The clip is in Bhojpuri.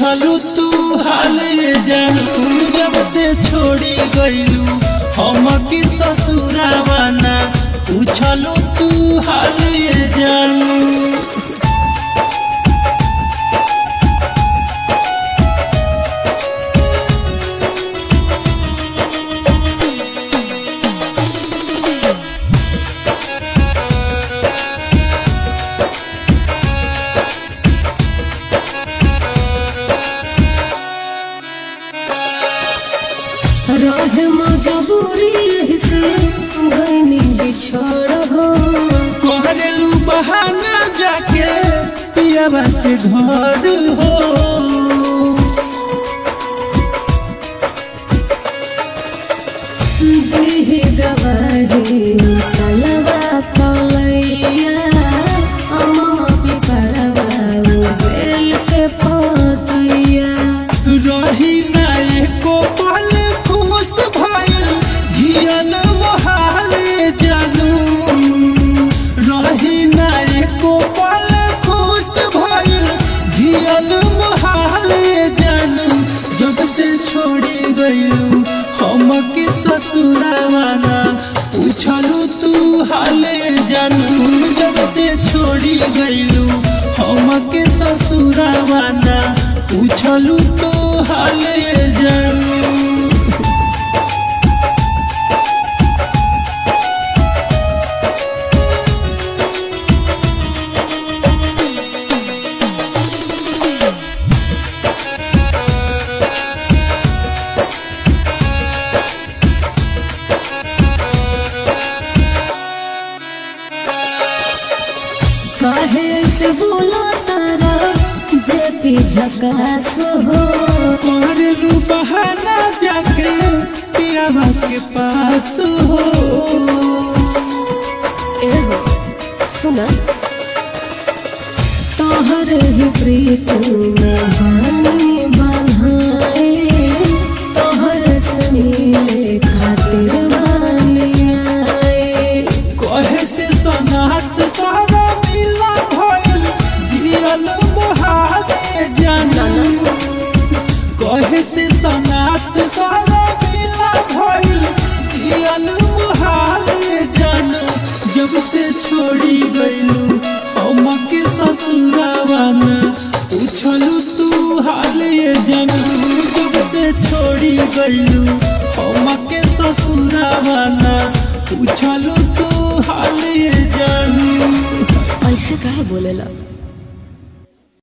पूछलू तू हाले जानू जब से छोड़ी गईलू हम की ससुरावाना पूछलू तू हाले जानू। रहे मजबूरी से गईनी बिछड़ हो कहलू बहाना जाके पियावा के घर हो दीही गवाही तलवा तलैया अम्मा पिपरवा बेल के पतैया रही ना एको पल खुश भइल जियन मोहाले जानू रही ना एको पल खुश भइल जियन मोहाले जानू जब से छोड़ी गईलू हम के ससुरावाना पूछलू तू हाले जानू जब से छोड़ी गईलू हम के ससुरावाना पूछलू तू हाले जानू। काहे से बोला तारा जे पी झकास हो कहलू बहाना जाके पियावा के पास हो एहो सुना तोहर ही प्रीत में बानी बन्हाए तोहर से मिले खातिर बानी आए कहे से सनात सारा मिला भइल जियल मोहाले जानू कहे से सनात सारा मिला भइल जियल मोहाले जानू जब से छोड़ी गईलू हम के ससुरावाना पूछलू तू हाले जानू जब से छोड़ी गईलू हम के ससुरावाना पूछलू तू हाले जानू। ऐसे काहे बोलेला।